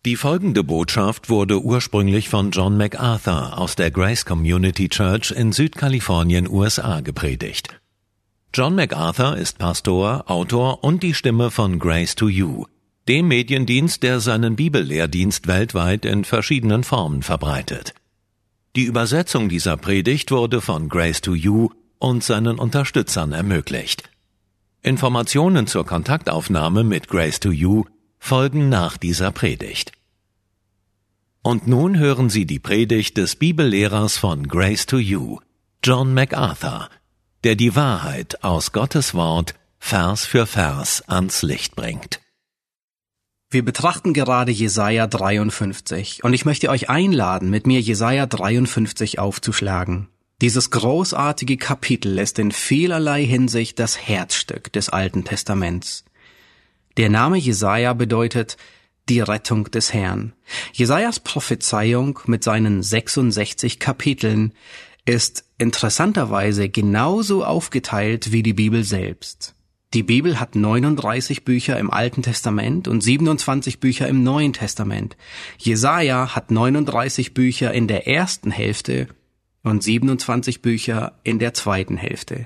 Die folgende Botschaft wurde ursprünglich von John MacArthur aus der Grace Community Church in Südkalifornien, USA, gepredigt. John MacArthur ist Pastor, Autor und die Stimme von Grace to You, dem Mediendienst, der seinen Bibellehrdienst weltweit in verschiedenen Formen verbreitet. Die Übersetzung dieser Predigt wurde von Grace to You und seinen Unterstützern ermöglicht. Informationen zur Kontaktaufnahme mit Grace to You folgen nach dieser Predigt. Und nun hören Sie die Predigt des Bibellehrers von Grace to You, John MacArthur, der die Wahrheit aus Gottes Wort Vers für Vers ans Licht bringt. Wir betrachten gerade Jesaja 53 und ich möchte euch einladen, mit mir Jesaja 53 aufzuschlagen. Dieses großartige Kapitel ist in vielerlei Hinsicht das Herzstück des Alten Testaments. Der Name Jesaja bedeutet die Rettung des Herrn. Jesajas Prophezeiung mit seinen 66 Kapiteln ist interessanterweise genauso aufgeteilt wie die Bibel selbst. Die Bibel hat 39 Bücher im Alten Testament und 27 Bücher im Neuen Testament. Jesaja hat 39 Bücher in der ersten Hälfte und 27 Bücher in der zweiten Hälfte.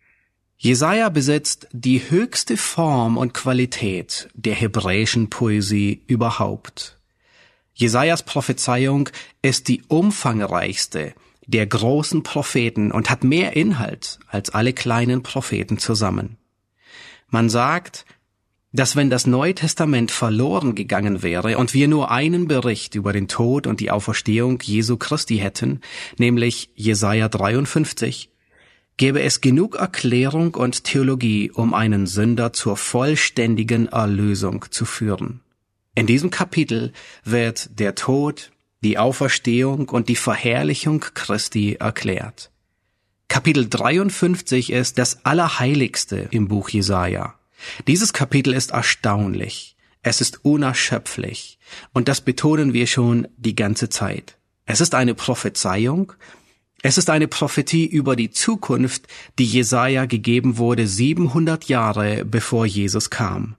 Jesaja besitzt die höchste Form und Qualität der hebräischen Poesie überhaupt. Jesajas Prophezeiung ist die umfangreichste der großen Propheten und hat mehr Inhalt als alle kleinen Propheten zusammen. Man sagt, dass wenn das Neue Testament verloren gegangen wäre und wir nur einen Bericht über den Tod und die Auferstehung Jesu Christi hätten, nämlich Jesaja 53, gäbe es genug Erklärung und Theologie, um einen Sünder zur vollständigen Erlösung zu führen. In diesem Kapitel wird der Tod, die Auferstehung und die Verherrlichung Christi erklärt. Kapitel 53 ist das Allerheiligste im Buch Jesaja. Dieses Kapitel ist erstaunlich, es ist unerschöpflich und das betonen wir schon die ganze Zeit. Es ist eine Prophezeiung, es ist eine Prophetie über die Zukunft, die Jesaja gegeben wurde 700 Jahre bevor Jesus kam.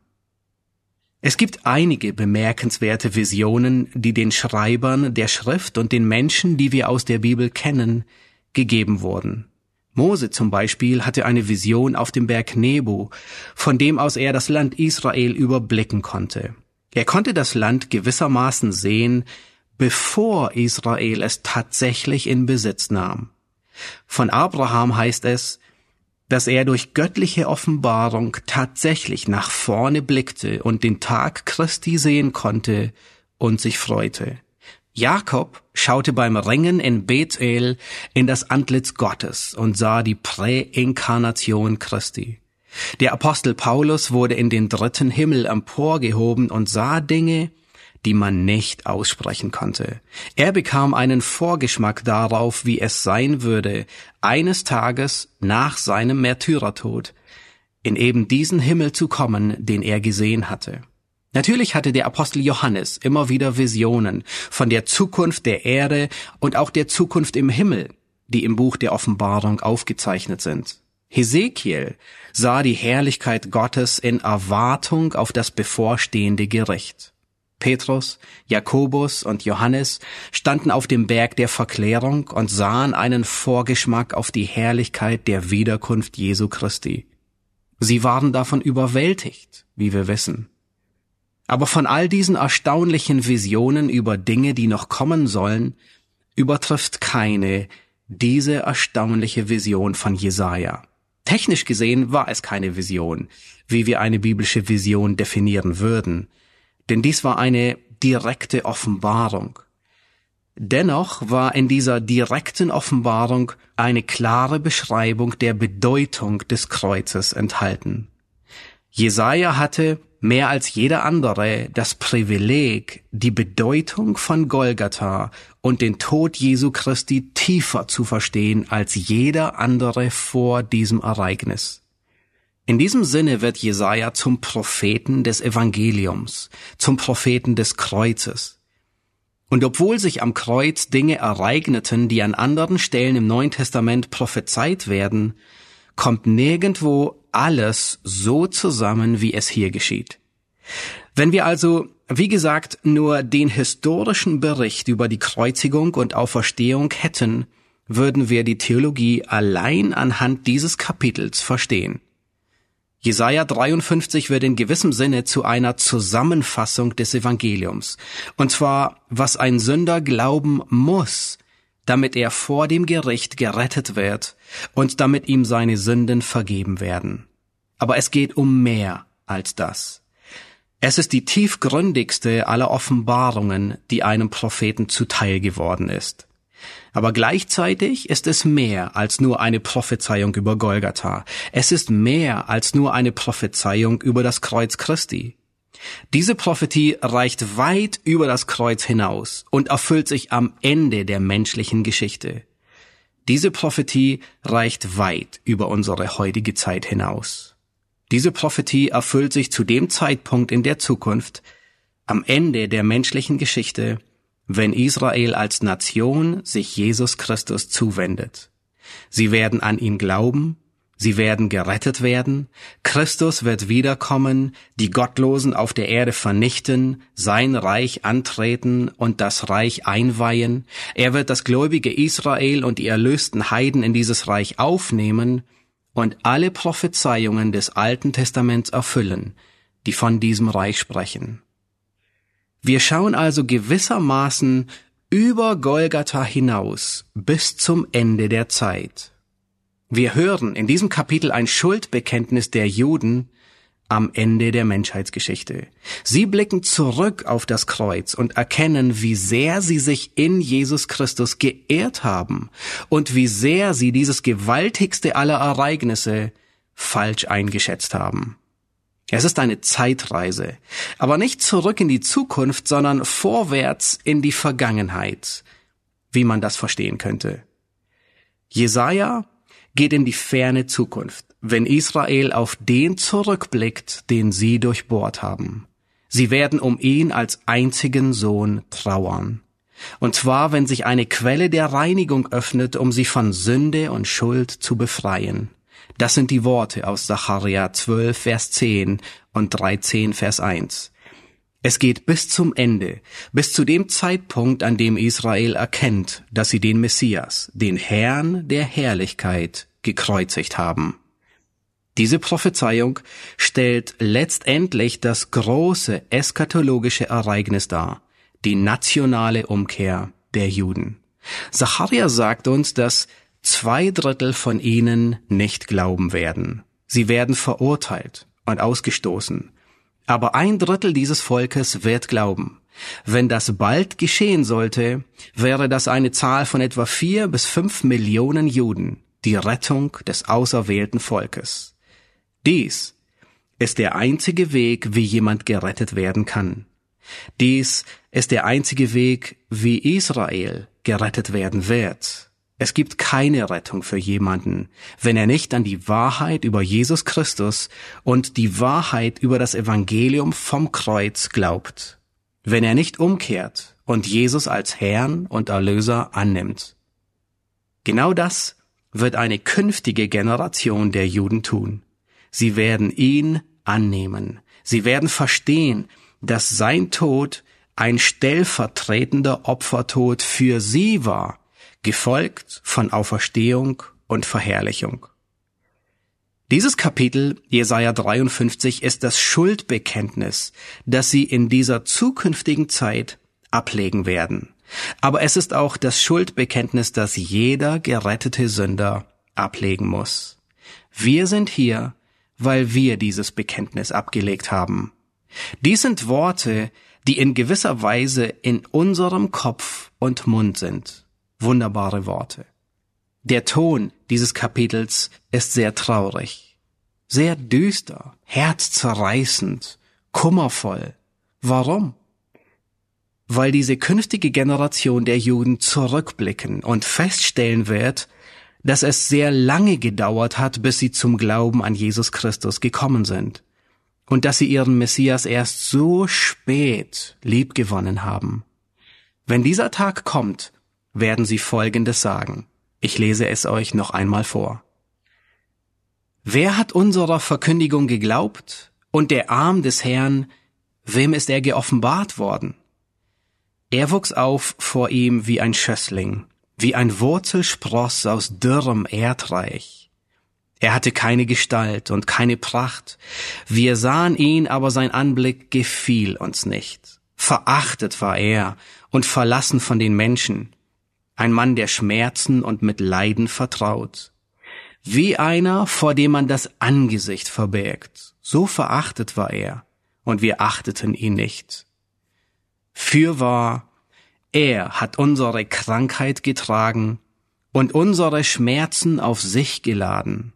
Es gibt einige bemerkenswerte Visionen, die den Schreibern der Schrift und den Menschen, die wir aus der Bibel kennen, gegeben wurden. Mose zum Beispiel hatte eine Vision auf dem Berg Nebo, von dem aus er das Land Israel überblicken konnte. Er konnte das Land gewissermaßen sehen, bevor Israel es tatsächlich in Besitz nahm. Von Abraham heißt es, dass er durch göttliche Offenbarung tatsächlich nach vorne blickte und den Tag Christi sehen konnte und sich freute. Jakob schaute beim Ringen in Bethel in das Antlitz Gottes und sah die Präinkarnation Christi. Der Apostel Paulus wurde in den dritten Himmel emporgehoben und sah Dinge, die man nicht aussprechen konnte. Er bekam einen Vorgeschmack darauf, wie es sein würde, eines Tages nach seinem Märtyrertod in eben diesen Himmel zu kommen, den er gesehen hatte. Natürlich hatte der Apostel Johannes immer wieder Visionen von der Zukunft der Erde und auch der Zukunft im Himmel, die im Buch der Offenbarung aufgezeichnet sind. Hesekiel sah die Herrlichkeit Gottes in Erwartung auf das bevorstehende Gericht. Petrus, Jakobus und Johannes standen auf dem Berg der Verklärung und sahen einen Vorgeschmack auf die Herrlichkeit der Wiederkunft Jesu Christi. Sie waren davon überwältigt, wie wir wissen. Aber von all diesen erstaunlichen Visionen über Dinge, die noch kommen sollen, übertrifft keine diese erstaunliche Vision von Jesaja. Technisch gesehen war es keine Vision, wie wir eine biblische Vision definieren würden, denn dies war eine direkte Offenbarung. Dennoch war in dieser direkten Offenbarung eine klare Beschreibung der Bedeutung des Kreuzes enthalten. Jesaja hatte mehr als jeder andere das Privileg, die Bedeutung von Golgatha und den Tod Jesu Christi tiefer zu verstehen als jeder andere vor diesem Ereignis. In diesem Sinne wird Jesaja zum Propheten des Evangeliums, zum Propheten des Kreuzes. Und obwohl sich am Kreuz Dinge ereigneten, die an anderen Stellen im Neuen Testament prophezeit werden, kommt nirgendwo alles so zusammen, wie es hier geschieht. Wenn wir also wie gesagt, nur den historischen Bericht über die Kreuzigung und Auferstehung hätten, würden wir die Theologie allein anhand dieses Kapitels verstehen. Jesaja 53 wird in gewissem Sinne zu einer Zusammenfassung des Evangeliums. Und zwar, was ein Sünder glauben muss, damit er vor dem Gericht gerettet wird und damit ihm seine Sünden vergeben werden. Aber es geht um mehr als das. Es ist die tiefgründigste aller Offenbarungen, die einem Propheten zuteil geworden ist. Aber gleichzeitig ist es mehr als nur eine Prophezeiung über Golgatha. Es ist mehr als nur eine Prophezeiung über das Kreuz Christi. Diese Prophetie reicht weit über das Kreuz hinaus und erfüllt sich am Ende der menschlichen Geschichte. Diese Prophetie reicht weit über unsere heutige Zeit hinaus. Diese Prophetie erfüllt sich zu dem Zeitpunkt in der Zukunft, am Ende der menschlichen Geschichte, wenn Israel als Nation sich Jesus Christus zuwendet. Sie werden an ihn glauben, sie werden gerettet werden, Christus wird wiederkommen, die Gottlosen auf der Erde vernichten, sein Reich antreten und das Reich einweihen. Er wird das gläubige Israel und die erlösten Heiden in dieses Reich aufnehmen und alle Prophezeiungen des Alten Testaments erfüllen, die von diesem Reich sprechen. Wir schauen also gewissermaßen über Golgatha hinaus bis zum Ende der Zeit. Wir hören in diesem Kapitel ein Schuldbekenntnis der Juden am Ende der Menschheitsgeschichte. Sie blicken zurück auf das Kreuz und erkennen, wie sehr sie sich in Jesus Christus geehrt haben und wie sehr sie dieses gewaltigste aller Ereignisse falsch eingeschätzt haben. Es ist eine Zeitreise, aber nicht zurück in die Zukunft, sondern vorwärts in die Vergangenheit, wie man das verstehen könnte. Jesaja geht in die ferne Zukunft, wenn Israel auf den zurückblickt, den sie durchbohrt haben. Sie werden um ihn als einzigen Sohn trauern. Und zwar, wenn sich eine Quelle der Reinigung öffnet, um sie von Sünde und Schuld zu befreien. Das sind die Worte aus Sacharja 12, Vers 10 und 13, Vers 1. Es geht bis zum Ende, bis zu dem Zeitpunkt, an dem Israel erkennt, dass sie den Messias, den Herrn der Herrlichkeit, gekreuzigt haben. Diese Prophezeiung stellt letztendlich das große eschatologische Ereignis dar, die nationale Umkehr der Juden. Sacharja sagt uns, dass 2/3 von ihnen nicht glauben werden. Sie werden verurteilt und ausgestoßen. Aber 1/3 dieses Volkes wird glauben. Wenn das bald geschehen sollte, wäre das eine Zahl von etwa 4 bis 5 Millionen Juden, die Rettung des auserwählten Volkes. Dies ist der einzige Weg, wie jemand gerettet werden kann. Dies ist der einzige Weg, wie Israel gerettet werden wird. Es gibt keine Rettung für jemanden, wenn er nicht an die Wahrheit über Jesus Christus und die Wahrheit über das Evangelium vom Kreuz glaubt. Wenn er nicht umkehrt und Jesus als Herrn und Erlöser annimmt. Genau das wird eine künftige Generation der Juden tun. Sie werden ihn annehmen. Sie werden verstehen, dass sein Tod ein stellvertretender Opfertod für sie war, gefolgt von Auferstehung und Verherrlichung. Dieses Kapitel, Jesaja 53, ist das Schuldbekenntnis, das sie in dieser zukünftigen Zeit ablegen werden. Aber es ist auch das Schuldbekenntnis, das jeder gerettete Sünder ablegen muss. Wir sind hier, weil wir dieses Bekenntnis abgelegt haben. Dies sind Worte, die in gewisser Weise in unserem Kopf und Mund sind. Wunderbare Worte. Der Ton dieses Kapitels ist sehr traurig, sehr düster, herzzerreißend, kummervoll. Warum? Weil diese künftige Generation der Juden zurückblicken und feststellen wird, dass es sehr lange gedauert hat, bis sie zum Glauben an Jesus Christus gekommen sind und dass sie ihren Messias erst so spät liebgewonnen haben. Wenn dieser Tag kommt, werden sie Folgendes sagen. Ich lese es euch noch einmal vor. Wer hat unserer Verkündigung geglaubt und der Arm des Herrn Wem ist er geoffenbart worden? Er wuchs auf vor ihm wie ein Schössling, wie ein Wurzelspross aus dürrem Erdreich. Er hatte keine Gestalt und keine Pracht. Wir sahen ihn, aber sein Anblick gefiel uns nicht. Verachtet war er und verlassen von den Menschen. Ein Mann der Schmerzen und mit Leiden vertraut. Wie einer, vor dem man das Angesicht verbergt. So verachtet war er, und wir achteten ihn nicht. Fürwahr, er hat unsere Krankheit getragen und unsere Schmerzen auf sich geladen.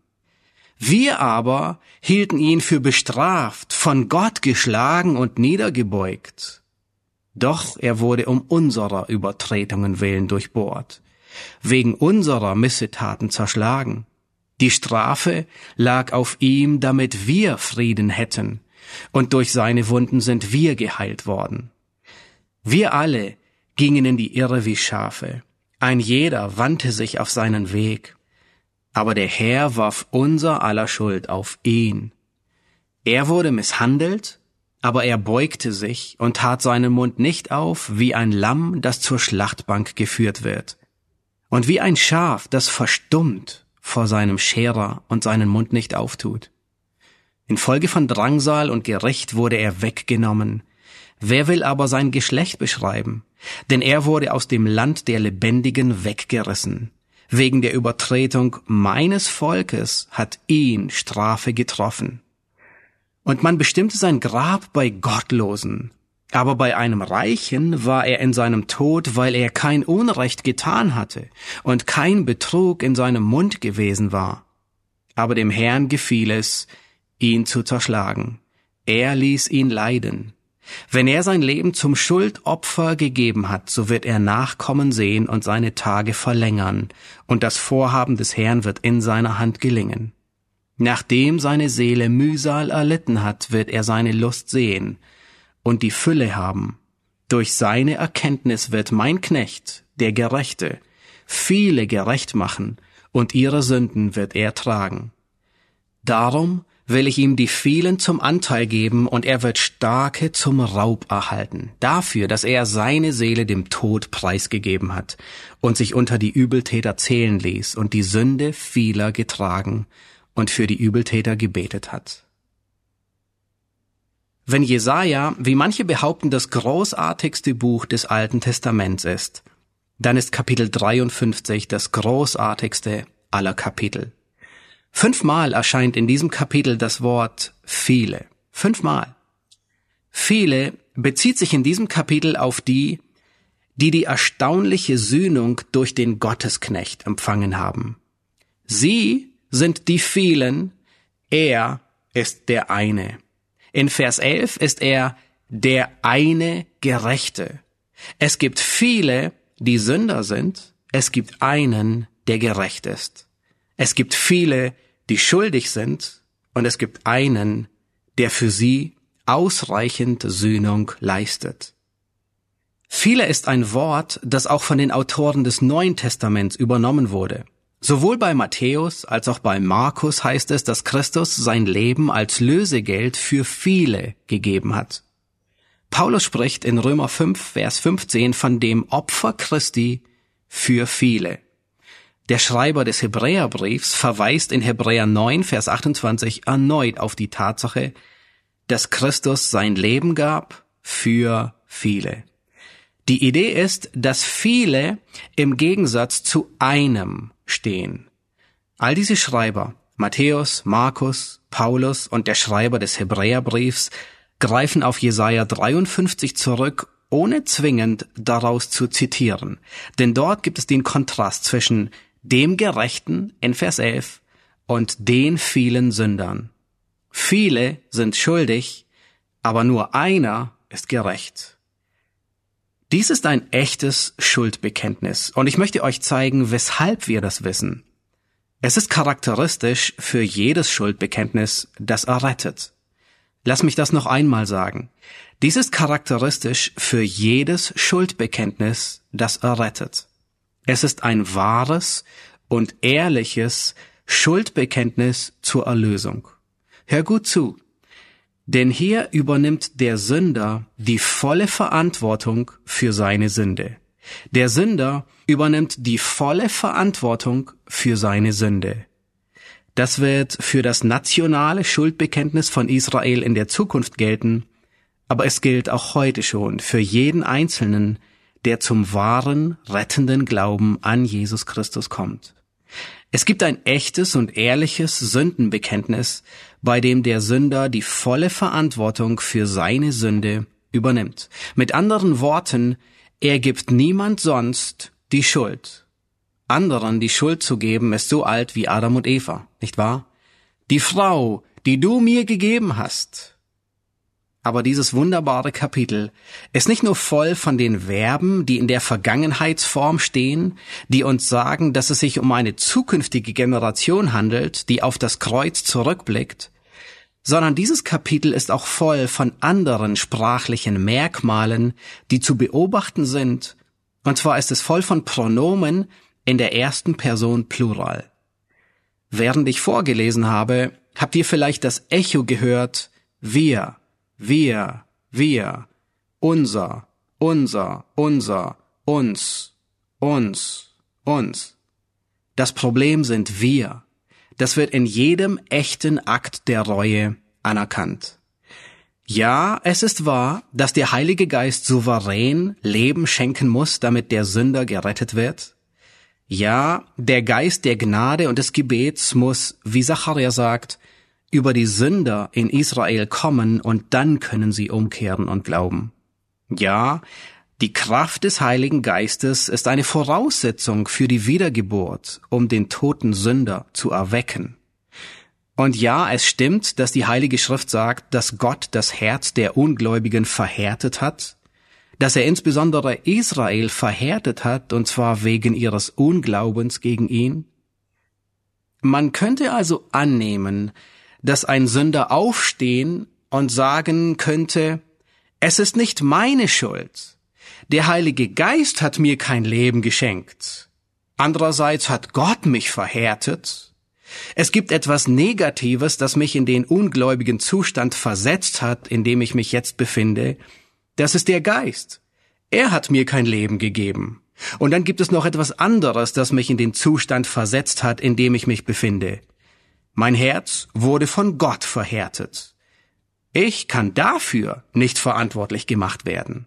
Wir aber hielten ihn für bestraft, von Gott geschlagen und niedergebeugt. Doch er wurde um unserer Übertretungen willen durchbohrt, wegen unserer Missetaten zerschlagen. Die Strafe lag auf ihm, damit wir Frieden hätten, und durch seine Wunden sind wir geheilt worden. Wir alle gingen in die Irre wie Schafe, ein jeder wandte sich auf seinen Weg, aber der Herr warf unser aller Schuld auf ihn. Er wurde misshandelt, aber er beugte sich und tat seinen Mund nicht auf, wie ein Lamm, das zur Schlachtbank geführt wird, und wie ein Schaf, das verstummt vor seinem Scherer und seinen Mund nicht auftut. Infolge von Drangsal und Gericht wurde er weggenommen. Wer will aber sein Geschlecht beschreiben? Denn er wurde aus dem Land der Lebendigen weggerissen. Wegen der Übertretung meines Volkes hat ihn Strafe getroffen. Und man bestimmte sein Grab bei Gottlosen. Aber bei einem Reichen war er in seinem Tod, weil er kein Unrecht getan hatte und kein Betrug in seinem Mund gewesen war. Aber dem Herrn gefiel es, ihn zu zerschlagen. Er ließ ihn leiden. Wenn er sein Leben zum Schuldopfer gegeben hat, so wird er Nachkommen sehen und seine Tage verlängern, und das Vorhaben des Herrn wird in seiner Hand gelingen. Nachdem seine Seele Mühsal erlitten hat, wird er seine Lust sehen und die Fülle haben. Durch seine Erkenntnis wird mein Knecht, der Gerechte, viele gerecht machen, und ihre Sünden wird er tragen. Darum will ich ihm die vielen zum Anteil geben, und er wird Starke zum Raub erhalten, dafür, dass er seine Seele dem Tod preisgegeben hat und sich unter die Übeltäter zählen ließ und die Sünde vieler getragen und für die Übeltäter gebetet hat. Wenn Jesaja, wie manche behaupten, das großartigste Buch des Alten Testaments ist, dann ist Kapitel 53 das großartigste aller Kapitel. 5-mal erscheint in diesem Kapitel das Wort viele. 5-mal. Viele bezieht sich in diesem Kapitel auf die erstaunliche Sühnung durch den Gottesknecht empfangen haben. Sie sind die vielen, er ist der eine. In Vers 11 ist er der eine Gerechte. Es gibt viele, die Sünder sind. Es gibt einen, der gerecht ist. Es gibt viele, die schuldig sind, und es gibt einen, der für sie ausreichend Sühnung leistet. Viele ist ein Wort, das auch von den Autoren des Neuen Testaments übernommen wurde. Sowohl bei Matthäus als auch bei Markus heißt es, dass Christus sein Leben als Lösegeld für viele gegeben hat. Paulus spricht in Römer 5, Vers 15 von dem Opfer Christi für viele. Der Schreiber des Hebräerbriefs verweist in Hebräer 9, Vers 28 erneut auf die Tatsache, dass Christus sein Leben gab für viele. Die Idee ist, dass viele im Gegensatz zu einem stehen. All diese Schreiber, Matthäus, Markus, Paulus und der Schreiber des Hebräerbriefs, greifen auf Jesaja 53 zurück, ohne zwingend daraus zu zitieren. Denn dort gibt es den Kontrast zwischen dem Gerechten in Vers 11 und den vielen Sündern. Viele sind schuldig, aber nur einer ist gerecht. Dies ist ein echtes Schuldbekenntnis, und ich möchte euch zeigen, weshalb wir das wissen. Es ist charakteristisch für jedes Schuldbekenntnis, das errettet. Lass mich das noch einmal sagen. Dies ist charakteristisch für jedes Schuldbekenntnis, das errettet. Es ist ein wahres und ehrliches Schuldbekenntnis zur Erlösung. Hör gut zu. Denn hier übernimmt der Sünder die volle Verantwortung für seine Sünde. Der Sünder übernimmt die volle Verantwortung für seine Sünde. Das wird für das nationale Schuldbekenntnis von Israel in der Zukunft gelten, aber es gilt auch heute schon für jeden Einzelnen, der zum wahren, rettenden Glauben an Jesus Christus kommt. Es gibt ein echtes und ehrliches Sündenbekenntnis, bei dem der Sünder die volle Verantwortung für seine Sünde übernimmt. Mit anderen Worten, er gibt niemand sonst die Schuld. Anderen die Schuld zu geben, ist so alt wie Adam und Eva, nicht wahr? Die Frau, die du mir gegeben hast. Aber dieses wunderbare Kapitel ist nicht nur voll von den Verben, die in der Vergangenheitsform stehen, die uns sagen, dass es sich um eine zukünftige Generation handelt, die auf das Kreuz zurückblickt, sondern dieses Kapitel ist auch voll von anderen sprachlichen Merkmalen, die zu beobachten sind, und zwar ist es voll von Pronomen in der ersten Person Plural. Während ich vorgelesen habe, habt ihr vielleicht das Echo gehört, wir, unser, uns. Das Problem sind wir. Das wird in jedem echten Akt der Reue anerkannt. Ja, es ist wahr, dass der Heilige Geist souverän Leben schenken muss, damit der Sünder gerettet wird. Ja, der Geist der Gnade und des Gebets muss, wie Sacharja sagt, über die Sünder in Israel kommen und dann können sie umkehren und glauben. Ja, die Kraft des Heiligen Geistes ist eine Voraussetzung für die Wiedergeburt, um den toten Sünder zu erwecken. Und ja, es stimmt, dass die Heilige Schrift sagt, dass Gott das Herz der Ungläubigen verhärtet hat, dass er insbesondere Israel verhärtet hat, und zwar wegen ihres Unglaubens gegen ihn. Man könnte also annehmen, dass ein Sünder aufstehen und sagen könnte, es ist nicht meine Schuld. Der Heilige Geist hat mir kein Leben geschenkt. Andererseits hat Gott mich verhärtet. Es gibt etwas Negatives, das mich in den ungläubigen Zustand versetzt hat, in dem ich mich jetzt befinde. Das ist der Geist. Er hat mir kein Leben gegeben. Und dann gibt es noch etwas anderes, das mich in den Zustand versetzt hat, in dem ich mich befinde. Mein Herz wurde von Gott verhärtet. Ich kann dafür nicht verantwortlich gemacht werden.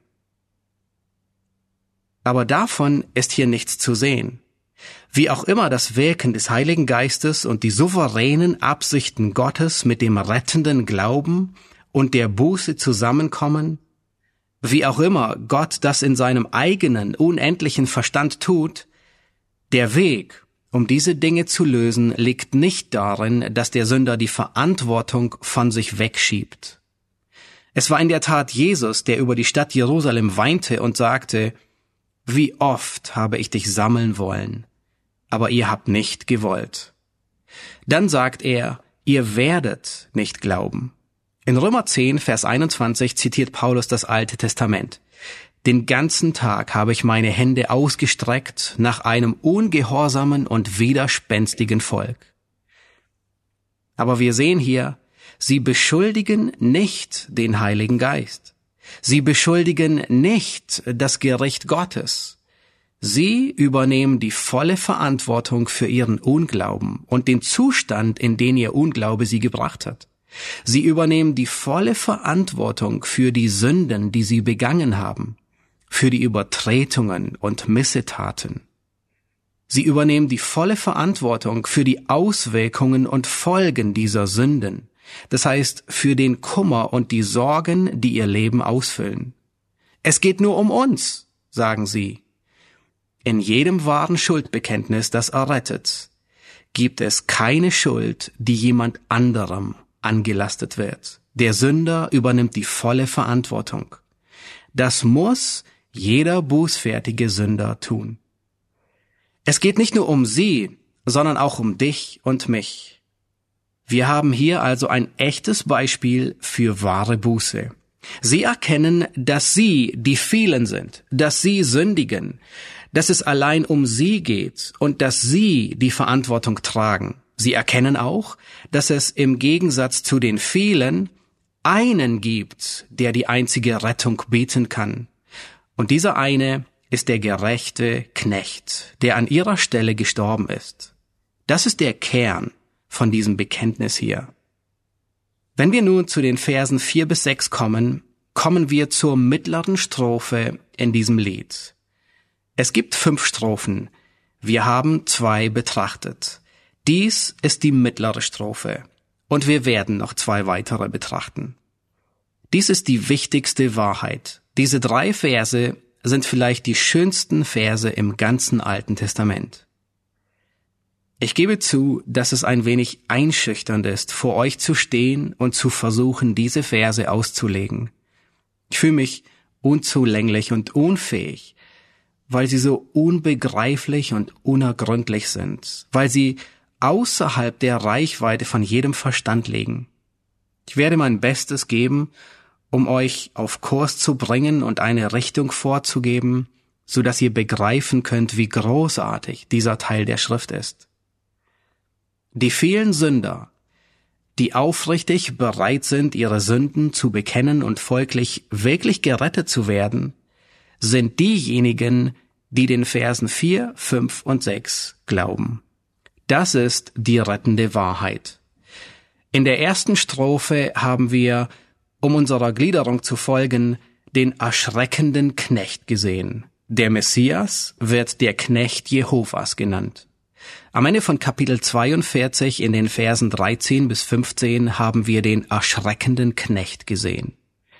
Aber davon ist hier nichts zu sehen. Wie auch immer das Wirken des Heiligen Geistes und die souveränen Absichten Gottes mit dem rettenden Glauben und der Buße zusammenkommen, wie auch immer Gott das in seinem eigenen, unendlichen Verstand tut, der Weg, um diese Dinge zu lösen, liegt nicht darin, dass der Sünder die Verantwortung von sich wegschiebt. Es war in der Tat Jesus, der über die Stadt Jerusalem weinte und sagte, wie oft habe ich dich sammeln wollen, aber ihr habt nicht gewollt. Dann sagt er, ihr werdet nicht glauben. In Römer 10, Vers 21 zitiert Paulus das Alte Testament. Den ganzen Tag habe ich meine Hände ausgestreckt nach einem ungehorsamen und widerspenstigen Volk. Aber wir sehen hier, sie beschuldigen nicht den Heiligen Geist. Sie beschuldigen nicht das Gericht Gottes. Sie übernehmen die volle Verantwortung für ihren Unglauben und den Zustand, in den ihr Unglaube sie gebracht hat. Sie übernehmen die volle Verantwortung für die Sünden, die sie begangen haben, für die Übertretungen und Missetaten. Sie übernehmen die volle Verantwortung für die Auswirkungen und Folgen dieser Sünden, das heißt für den Kummer und die Sorgen, die ihr Leben ausfüllen. Es geht nur um uns, sagen sie. In jedem wahren Schuldbekenntnis, das errettet, gibt es keine Schuld, die jemand anderem angelastet wird. Der Sünder übernimmt die volle Verantwortung. Das muss jeder bußfertige Sünder tun. Es geht nicht nur um sie, sondern auch um dich und mich. Wir haben hier also ein echtes Beispiel für wahre Buße. Sie erkennen, dass sie die vielen sind, dass sie sündigen, dass es allein um sie geht und dass sie die Verantwortung tragen. Sie erkennen auch, dass es im Gegensatz zu den vielen einen gibt, der die einzige Rettung bieten kann. Und dieser eine ist der gerechte Knecht, der an ihrer Stelle gestorben ist. Das ist der Kern von diesem Bekenntnis hier. Wenn wir nun zu den Versen 4 bis 6 kommen, kommen wir zur mittleren Strophe in diesem Lied. Es gibt 5 Strophen. Wir haben 2 betrachtet. Dies ist die mittlere Strophe. Und wir werden noch 2 weitere betrachten. Dies ist die wichtigste Wahrheit. Diese 3 Verse sind vielleicht die schönsten Verse im ganzen Alten Testament. Ich gebe zu, dass es ein wenig einschüchternd ist, vor euch zu stehen und zu versuchen, diese Verse auszulegen. Ich fühle mich unzulänglich und unfähig, weil sie so unbegreiflich und unergründlich sind, weil sie außerhalb der Reichweite von jedem Verstand liegen. Ich werde mein Bestes geben, um euch auf Kurs zu bringen und eine Richtung vorzugeben, so dass ihr begreifen könnt, wie großartig dieser Teil der Schrift ist. Die vielen Sünder, die aufrichtig bereit sind, ihre Sünden zu bekennen und folglich wirklich gerettet zu werden, sind diejenigen, die den Versen 4, 5 und 6 glauben. Das ist die rettende Wahrheit. In der ersten Strophe haben wir, um unserer Gliederung zu folgen, den erschreckenden Knecht gesehen. Der Messias wird der Knecht Jehovas genannt. Am Ende von Kapitel 42 in den Versen 13 bis 15 haben wir den erschreckenden Knecht gesehen.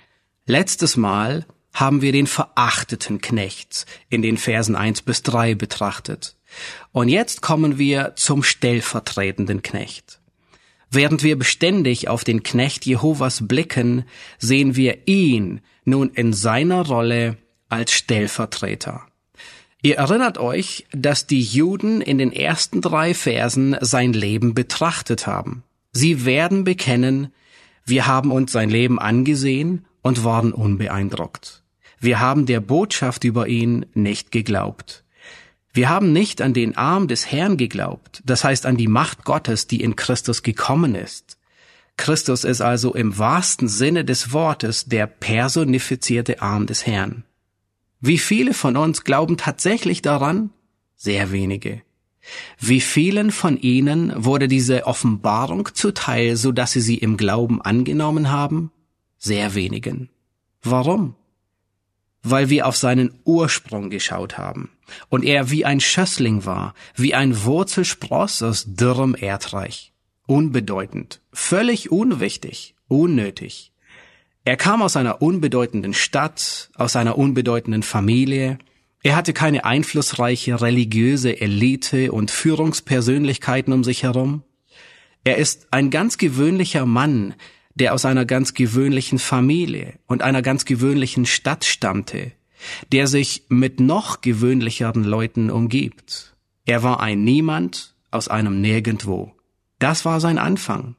Letztes Mal haben wir den verachteten Knecht in den Versen 1 bis 3 betrachtet. Und jetzt kommen wir zum stellvertretenden Knecht. Während wir beständig auf den Knecht Jehovas blicken, sehen wir ihn nun in seiner Rolle als Stellvertreter. Ihr erinnert euch, dass die Juden in den ersten 3 Versen sein Leben betrachtet haben. Sie werden bekennen, wir haben uns sein Leben angesehen und waren unbeeindruckt. Wir haben der Botschaft über ihn nicht geglaubt. Wir haben nicht an den Arm des Herrn geglaubt, das heißt an die Macht Gottes, die in Christus gekommen ist. Christus ist also im wahrsten Sinne des Wortes der personifizierte Arm des Herrn. Wie viele von uns glauben tatsächlich daran? Sehr wenige. Wie vielen von ihnen wurde diese Offenbarung zuteil, so dass sie im Glauben angenommen haben? Sehr wenigen. Warum? Weil wir auf seinen Ursprung geschaut haben und er wie ein Schössling war, wie ein Wurzelspross aus dürrem Erdreich. Unbedeutend, völlig unwichtig, unnötig. Er kam aus einer unbedeutenden Stadt, aus einer unbedeutenden Familie. Er hatte keine einflussreiche religiöse Elite und Führungspersönlichkeiten um sich herum. Er ist ein ganz gewöhnlicher Mann, der aus einer ganz gewöhnlichen Familie und einer ganz gewöhnlichen Stadt stammte, der sich mit noch gewöhnlicheren Leuten umgibt. Er war ein Niemand aus einem Nirgendwo. Das war sein Anfang.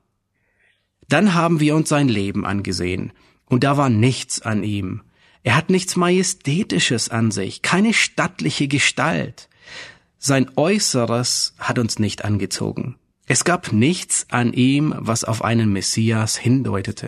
Dann haben wir uns sein Leben angesehen, und da war nichts an ihm. Er hat nichts Majestätisches an sich, keine stattliche Gestalt. Sein Äußeres hat uns nicht angezogen. Es gab nichts an ihm, was auf einen Messias hindeutete.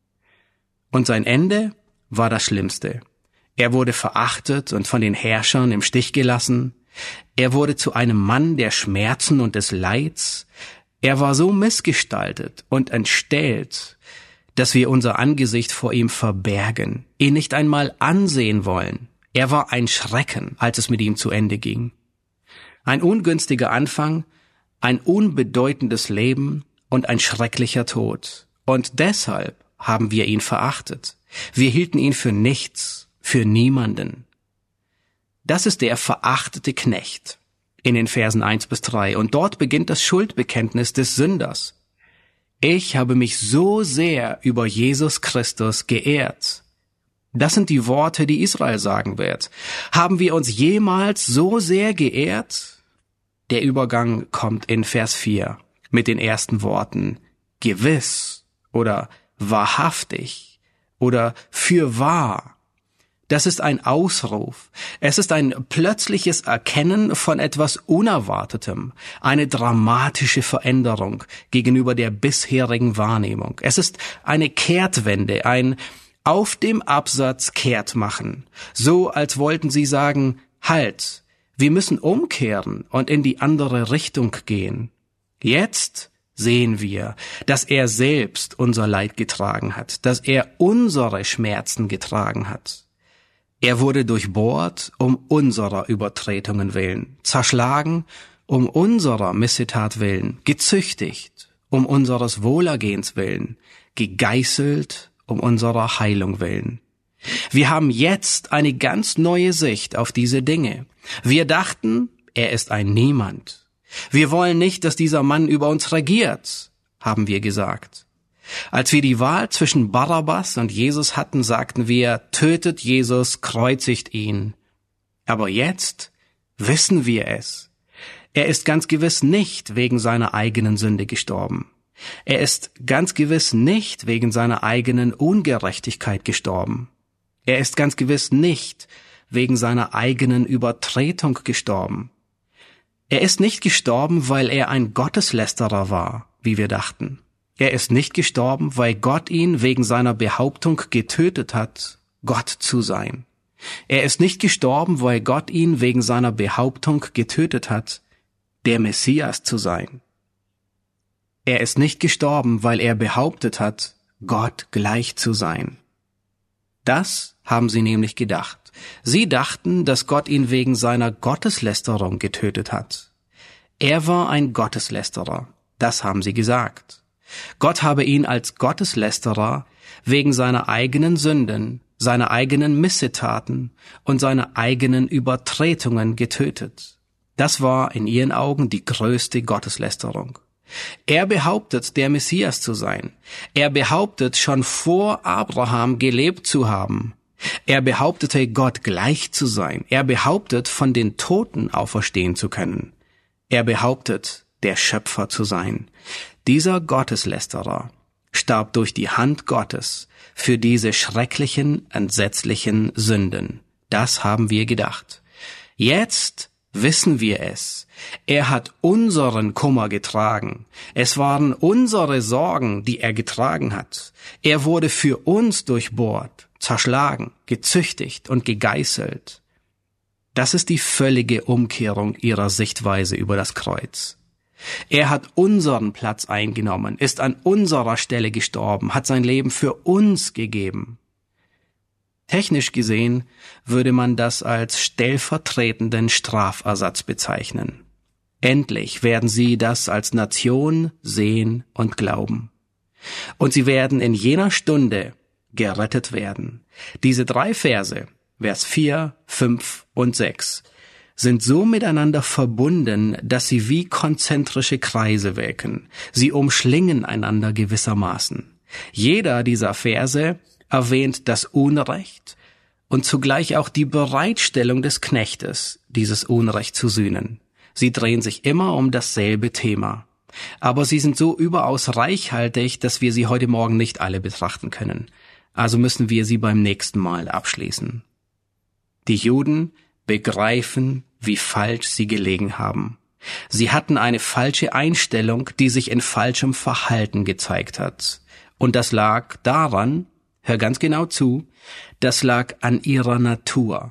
Und sein Ende war das Schlimmste. Er wurde verachtet und von den Herrschern im Stich gelassen. Er wurde zu einem Mann der Schmerzen und des Leids. Er war so missgestaltet und entstellt, dass wir unser Angesicht vor ihm verbergen, ihn nicht einmal ansehen wollen. Er war ein Schrecken, als es mit ihm zu Ende ging. Ein ungünstiger Anfang, ein unbedeutendes Leben und ein schrecklicher Tod. Und deshalb haben wir ihn verachtet. Wir hielten ihn für nichts, für niemanden. Das ist der verachtete Knecht in den Versen 1 bis 3. Und dort beginnt das Schuldbekenntnis des Sünders. Ich habe mich so sehr über Jesus Christus geehrt. Das sind die Worte, die Israel sagen wird. Haben wir uns jemals so sehr geehrt? Der Übergang kommt in Vers 4 mit den ersten Worten gewiss oder wahrhaftig oder fürwahr. Das ist ein Ausruf. Es ist ein plötzliches Erkennen von etwas Unerwartetem, eine dramatische Veränderung gegenüber der bisherigen Wahrnehmung. Es ist eine Kehrtwende, ein auf dem Absatz kehrt machen. So als wollten sie sagen, halt, wir müssen umkehren und in die andere Richtung gehen. Jetzt sehen wir, dass er selbst unser Leid getragen hat, dass er unsere Schmerzen getragen hat. Er wurde durchbohrt um unserer Übertretungen willen, zerschlagen um unserer Missetat willen, gezüchtigt um unseres Wohlergehens willen, gegeißelt um unserer Heilung willen. Wir haben jetzt eine ganz neue Sicht auf diese Dinge. Wir dachten, er ist ein Niemand. Wir wollen nicht, dass dieser Mann über uns regiert, haben wir gesagt. Als wir die Wahl zwischen Barabbas und Jesus hatten, sagten wir, tötet Jesus, kreuzigt ihn. Aber jetzt wissen wir es. Er ist ganz gewiss nicht wegen seiner eigenen Sünde gestorben. Er ist ganz gewiss nicht wegen seiner eigenen Ungerechtigkeit gestorben. Er ist ganz gewiss nicht wegen seiner eigenen Übertretung gestorben. Er ist nicht gestorben, weil er ein Gotteslästerer war, wie wir dachten. Er ist nicht gestorben, weil Gott ihn wegen seiner Behauptung getötet hat, Gott zu sein. Er ist nicht gestorben, weil Gott ihn wegen seiner Behauptung getötet hat, der Messias zu sein. Er ist nicht gestorben, weil er behauptet hat, Gott gleich zu sein. Das haben sie nämlich gedacht. Sie dachten, dass Gott ihn wegen seiner Gotteslästerung getötet hat. Er war ein Gotteslästerer, das haben sie gesagt. Gott habe ihn als Gotteslästerer wegen seiner eigenen Sünden, seiner eigenen Missetaten und seiner eigenen Übertretungen getötet. Das war in ihren Augen die größte Gotteslästerung. Er behauptet, der Messias zu sein. Er behauptet, schon vor Abraham gelebt zu haben. Er behauptete, Gott gleich zu sein. Er behauptet, von den Toten auferstehen zu können. Er behauptet, der Schöpfer zu sein. Dieser Gotteslästerer starb durch die Hand Gottes für diese schrecklichen, entsetzlichen Sünden. Das haben wir gedacht. Jetzt wissen wir es. Er hat unseren Kummer getragen. Es waren unsere Sorgen, die er getragen hat. Er wurde für uns durchbohrt, zerschlagen, gezüchtigt und gegeißelt. Das ist die völlige Umkehrung ihrer Sichtweise über das Kreuz. Er hat unseren Platz eingenommen, ist an unserer Stelle gestorben, hat sein Leben für uns gegeben. Technisch gesehen würde man das als stellvertretenden Strafersatz bezeichnen. Endlich werden sie das als Nation sehen und glauben. Und sie werden in jener Stunde gerettet werden. Diese 3 Verse, Vers 4, 5 und 6, sind so miteinander verbunden, dass sie wie konzentrische Kreise wirken. Sie umschlingen einander gewissermaßen. Jeder dieser Verse erwähnt das Unrecht und zugleich auch die Bereitstellung des Knechtes, dieses Unrecht zu sühnen. Sie drehen sich immer um dasselbe Thema. Aber sie sind so überaus reichhaltig, dass wir sie heute Morgen nicht alle betrachten können. Also müssen wir sie beim nächsten Mal abschließen. Die Juden begreifen, wie falsch sie gelegen haben. Sie hatten eine falsche Einstellung, die sich in falschem Verhalten gezeigt hat. Und das lag daran, hör ganz genau zu, das lag an ihrer Natur.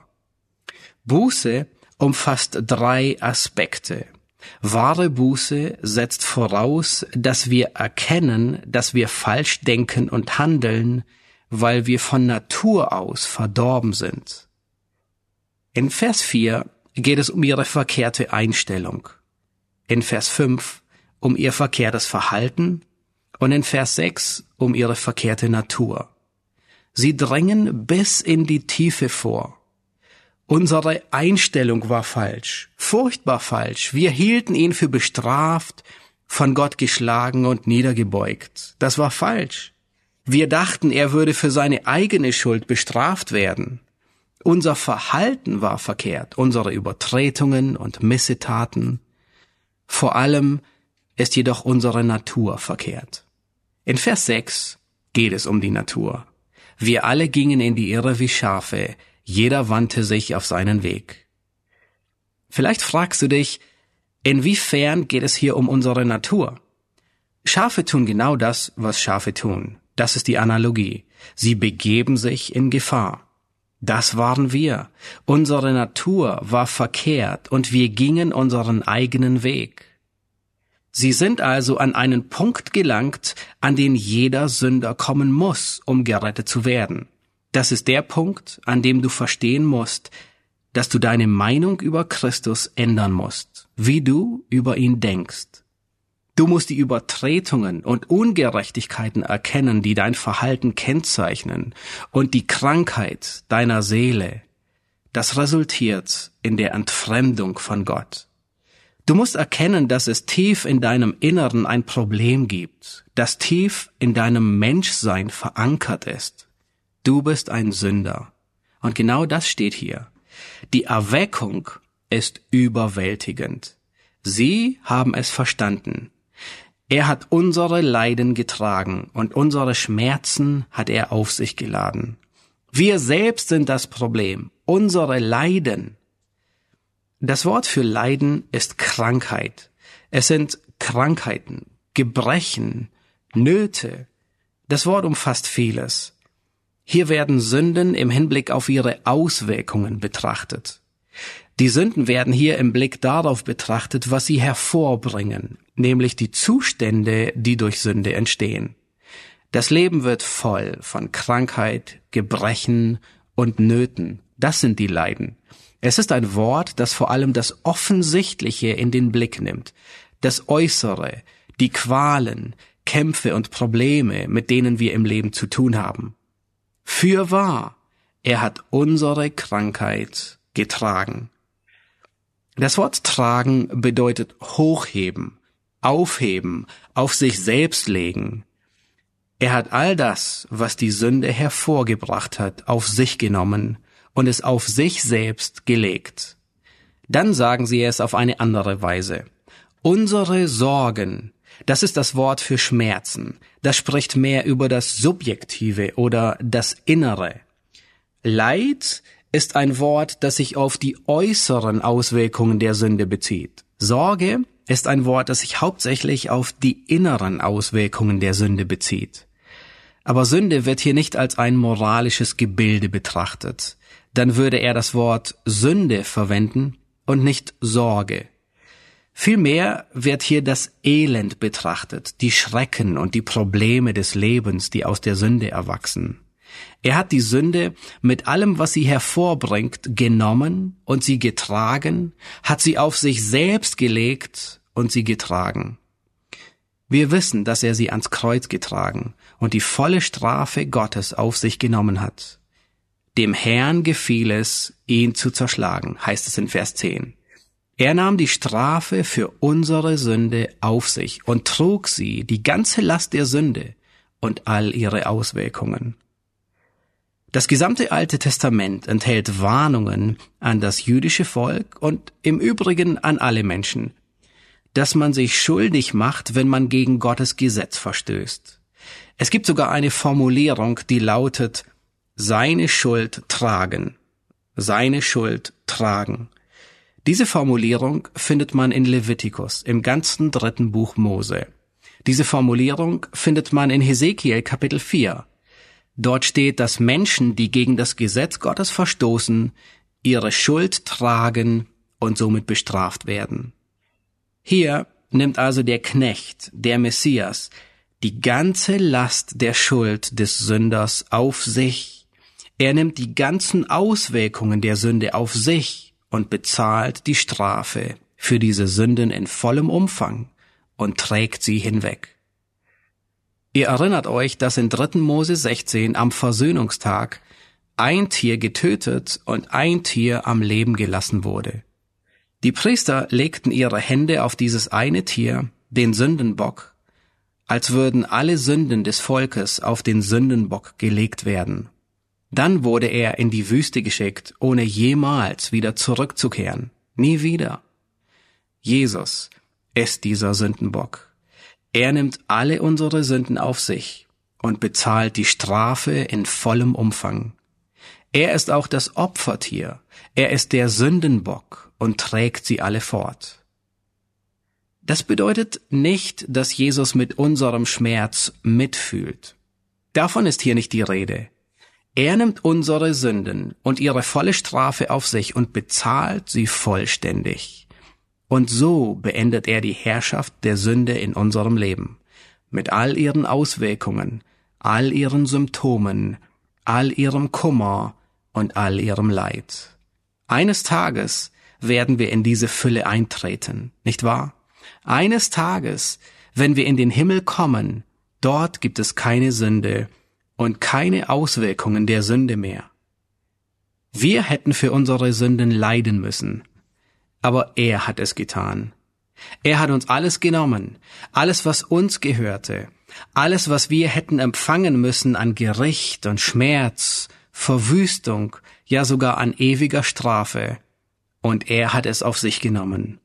Buße umfasst 3 Aspekte. Wahre Buße setzt voraus, dass wir erkennen, dass wir falsch denken und handeln, weil wir von Natur aus verdorben sind. In Vers 4 geht es um ihre verkehrte Einstellung. In Vers 5 um ihr verkehrtes Verhalten und in Vers 6 um ihre verkehrte Natur. Sie drängen bis in die Tiefe vor. Unsere Einstellung war falsch, furchtbar falsch. Wir hielten ihn für bestraft, von Gott geschlagen und niedergebeugt. Das war falsch. Wir dachten, er würde für seine eigene Schuld bestraft werden. Unser Verhalten war verkehrt, unsere Übertretungen und Missetaten. Vor allem ist jedoch unsere Natur verkehrt. In Vers 6 geht es um die Natur. Wir alle gingen in die Irre wie Schafe. Jeder wandte sich auf seinen Weg. Vielleicht fragst du dich, inwiefern geht es hier um unsere Natur? Schafe tun genau das, was Schafe tun. Das ist die Analogie. Sie begeben sich in Gefahr. Das waren wir. Unsere Natur war verkehrt und wir gingen unseren eigenen Weg. Sie sind also an einen Punkt gelangt, an den jeder Sünder kommen muss, um gerettet zu werden. Das ist der Punkt, an dem du verstehen musst, dass du deine Meinung über Christus ändern musst, wie du über ihn denkst. Du musst die Übertretungen und Ungerechtigkeiten erkennen, die dein Verhalten kennzeichnen, und die Krankheit deiner Seele. Das resultiert in der Entfremdung von Gott. Du musst erkennen, dass es tief in deinem Inneren ein Problem gibt, das tief in deinem Menschsein verankert ist. Du bist ein Sünder. Und genau das steht hier. Die Erweckung ist überwältigend. Sie haben es verstanden. Er hat unsere Leiden getragen und unsere Schmerzen hat er auf sich geladen. Wir selbst sind das Problem, unsere Leiden. Das Wort für Leiden ist Krankheit. Es sind Krankheiten, Gebrechen, Nöte. Das Wort umfasst vieles. Hier werden Sünden im Hinblick auf ihre Auswirkungen betrachtet. Die Sünden werden hier im Blick darauf betrachtet, was sie hervorbringen, nämlich die Zustände, die durch Sünde entstehen. Das Leben wird voll von Krankheit, Gebrechen und Nöten. Das sind die Leiden. Es ist ein Wort, das vor allem das Offensichtliche in den Blick nimmt, das Äußere, die Qualen, Kämpfe und Probleme, mit denen wir im Leben zu tun haben. Fürwahr, er hat unsere Krankheit getragen. Das Wort tragen bedeutet hochheben, aufheben, auf sich selbst legen. Er hat all das, was die Sünde hervorgebracht hat, auf sich genommen und es auf sich selbst gelegt. Dann sagen sie es auf eine andere Weise. Unsere Sorgen, das ist das Wort für Schmerzen. Das spricht mehr über das Subjektive oder das Innere. Leid ist ein Wort, das sich auf die äußeren Auswirkungen der Sünde bezieht. Sorge ist ein Wort, das sich hauptsächlich auf die inneren Auswirkungen der Sünde bezieht. Aber Sünde wird hier nicht als ein moralisches Gebilde betrachtet. Dann würde er das Wort Sünde verwenden und nicht Sorge. Vielmehr wird hier das Elend betrachtet, die Schrecken und die Probleme des Lebens, die aus der Sünde erwachsen. Er hat die Sünde mit allem, was sie hervorbringt, genommen und sie getragen, hat sie auf sich selbst gelegt und sie getragen. Wir wissen, dass er sie ans Kreuz getragen und die volle Strafe Gottes auf sich genommen hat. Dem Herrn gefiel es, ihn zu zerschlagen, heißt es in Vers 10. Er nahm die Strafe für unsere Sünde auf sich und trug sie, die ganze Last der Sünde und all ihre Auswirkungen. Das gesamte Alte Testament enthält Warnungen an das jüdische Volk und im Übrigen an alle Menschen, dass man sich schuldig macht, wenn man gegen Gottes Gesetz verstößt. Es gibt sogar eine Formulierung, die lautet, seine Schuld tragen. Seine Schuld tragen. Diese Formulierung findet man in Levitikus, im ganzen 3. Buch Mose. Diese Formulierung findet man in Hesekiel Kapitel 4. Dort steht, dass Menschen, die gegen das Gesetz Gottes verstoßen, ihre Schuld tragen und somit bestraft werden. Hier nimmt also der Knecht, der Messias, die ganze Last der Schuld des Sünders auf sich. Er nimmt die ganzen Auswirkungen der Sünde auf sich und bezahlt die Strafe für diese Sünden in vollem Umfang und trägt sie hinweg. Ihr erinnert euch, dass in 3. Mose 16 am Versöhnungstag ein Tier getötet und ein Tier am Leben gelassen wurde. Die Priester legten ihre Hände auf dieses eine Tier, den Sündenbock, als würden alle Sünden des Volkes auf den Sündenbock gelegt werden. Dann wurde er in die Wüste geschickt, ohne jemals wieder zurückzukehren. Nie wieder. Jesus ist dieser Sündenbock. Er nimmt alle unsere Sünden auf sich und bezahlt die Strafe in vollem Umfang. Er ist auch das Opfertier. Er ist der Sündenbock und trägt sie alle fort. Das bedeutet nicht, dass Jesus mit unserem Schmerz mitfühlt. Davon ist hier nicht die Rede. Er nimmt unsere Sünden und ihre volle Strafe auf sich und bezahlt sie vollständig. Und so beendet er die Herrschaft der Sünde in unserem Leben. Mit all ihren Auswirkungen, all ihren Symptomen, all ihrem Kummer und all ihrem Leid. Eines Tages werden wir in diese Fülle eintreten, nicht wahr? Eines Tages, wenn wir in den Himmel kommen, dort gibt es keine Sünde und keine Auswirkungen der Sünde mehr. Wir hätten für unsere Sünden leiden müssen, aber er hat es getan. Er hat uns alles genommen, alles, was uns gehörte, alles, was wir hätten empfangen müssen an Gericht und Schmerz, Verwüstung, ja sogar an ewiger Strafe, und er hat es auf sich genommen.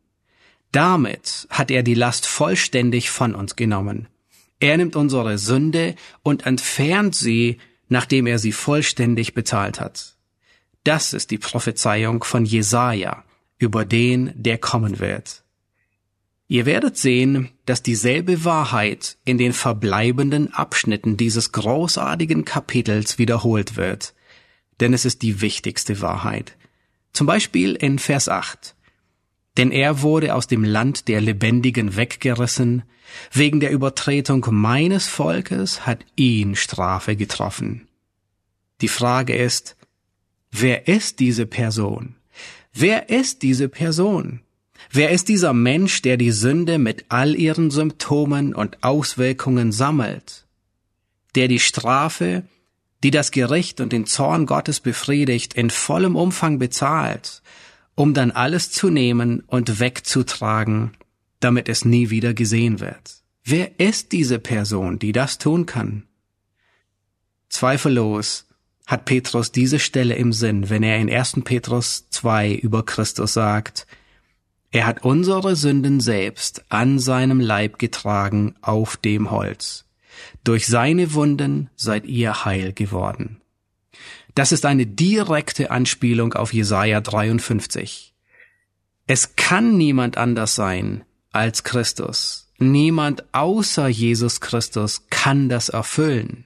Damit hat er die Last vollständig von uns genommen. Er nimmt unsere Sünde und entfernt sie, nachdem er sie vollständig bezahlt hat. Das ist die Prophezeiung von Jesaja über den, der kommen wird. Ihr werdet sehen, dass dieselbe Wahrheit in den verbleibenden Abschnitten dieses großartigen Kapitels wiederholt wird, denn es ist die wichtigste Wahrheit. Zum Beispiel in Vers 8. Denn er wurde aus dem Land der Lebendigen weggerissen, wegen der Übertretung meines Volkes hat ihn Strafe getroffen. Die Frage ist, wer ist diese Person? Wer ist diese Person? Wer ist dieser Mensch, der die Sünde mit all ihren Symptomen und Auswirkungen sammelt? Der die Strafe, die das Gericht und den Zorn Gottes befriedigt, in vollem Umfang bezahlt, um dann alles zu nehmen und wegzutragen, damit es nie wieder gesehen wird. Wer ist diese Person, die das tun kann? Zweifellos hat Petrus diese Stelle im Sinn, wenn er in 1. Petrus 2 über Christus sagt, er hat unsere Sünden selbst an seinem Leib getragen auf dem Holz. Durch seine Wunden seid ihr heil geworden. Das ist eine direkte Anspielung auf Jesaja 53. Es kann niemand anders sein als Christus. Niemand außer Jesus Christus kann das erfüllen.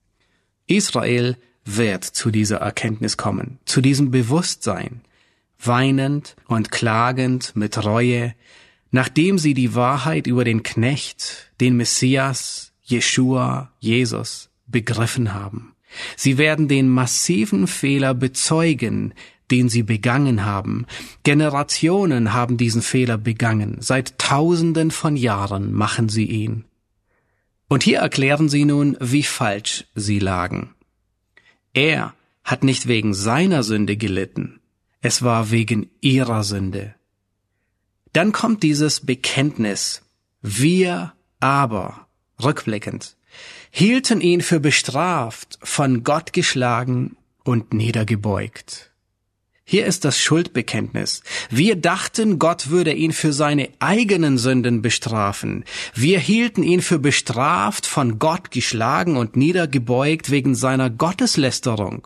Israel wird zu dieser Erkenntnis kommen, zu diesem Bewusstsein, weinend und klagend mit Reue, nachdem sie die Wahrheit über den Knecht, den Messias, Jeschua, Jesus, begriffen haben. Sie werden den massiven Fehler bezeugen, den sie begangen haben. Generationen haben diesen Fehler begangen. Seit Tausenden von Jahren machen sie ihn. Und hier erklären sie nun, wie falsch sie lagen. Er hat nicht wegen seiner Sünde gelitten. Es war wegen ihrer Sünde. Dann kommt dieses Bekenntnis. Wir aber, rückblickend, hielten ihn für bestraft, von Gott geschlagen und niedergebeugt. Hier ist das Schuldbekenntnis. Wir dachten, Gott würde ihn für seine eigenen Sünden bestrafen. Wir hielten ihn für bestraft, von Gott geschlagen und niedergebeugt wegen seiner Gotteslästerung.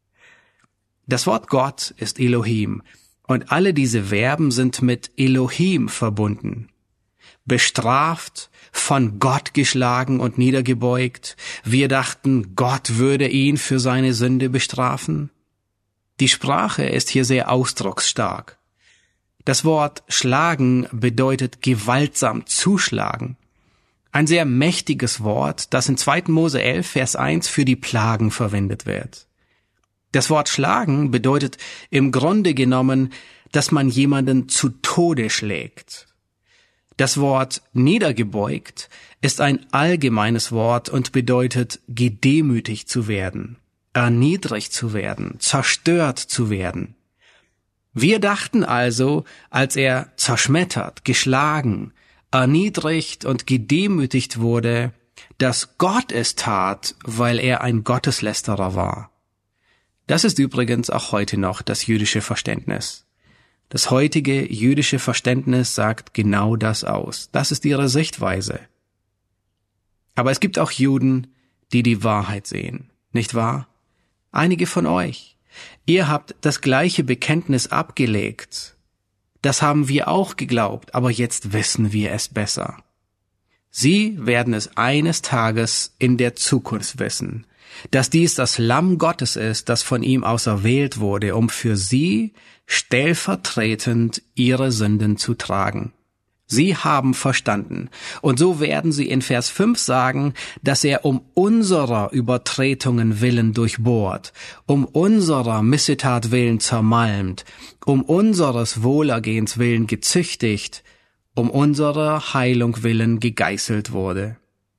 Das Wort Gott ist Elohim und alle diese Verben sind mit Elohim verbunden. Bestraft, von Gott geschlagen und niedergebeugt. Wir dachten, Gott würde ihn für seine Sünde bestrafen. Die Sprache ist hier sehr ausdrucksstark. Das Wort schlagen bedeutet gewaltsam zuschlagen. Ein sehr mächtiges Wort, das in 2. Mose 11, Vers 1 für die Plagen verwendet wird. Das Wort schlagen bedeutet im Grunde genommen, dass man jemanden zu Tode schlägt. Das Wort niedergebeugt ist ein allgemeines Wort und bedeutet gedemütigt zu werden, erniedrigt zu werden, zerstört zu werden. Wir dachten also, als er zerschmettert, geschlagen, erniedrigt und gedemütigt wurde, dass Gott es tat, weil er ein Gotteslästerer war. Das ist übrigens auch heute noch das jüdische Verständnis. Das heutige jüdische Verständnis sagt genau das aus. Das ist ihre Sichtweise. Aber es gibt auch Juden, die die Wahrheit sehen, nicht wahr? Einige von euch. Ihr habt das gleiche Bekenntnis abgelegt. Das haben wir auch geglaubt, aber jetzt wissen wir es besser. Sie werden es eines Tages in der Zukunft wissen, dass dies das Lamm Gottes ist, das von ihm auserwählt wurde, um für sie stellvertretend ihre Sünden zu tragen. Sie haben verstanden. Und so werden sie in Vers 5 sagen, dass er um unserer Übertretungen willen durchbohrt, um unserer Missetat willen zermalmt, um unseres Wohlergehens willen gezüchtigt, um unserer Heilung willen gegeißelt wurde.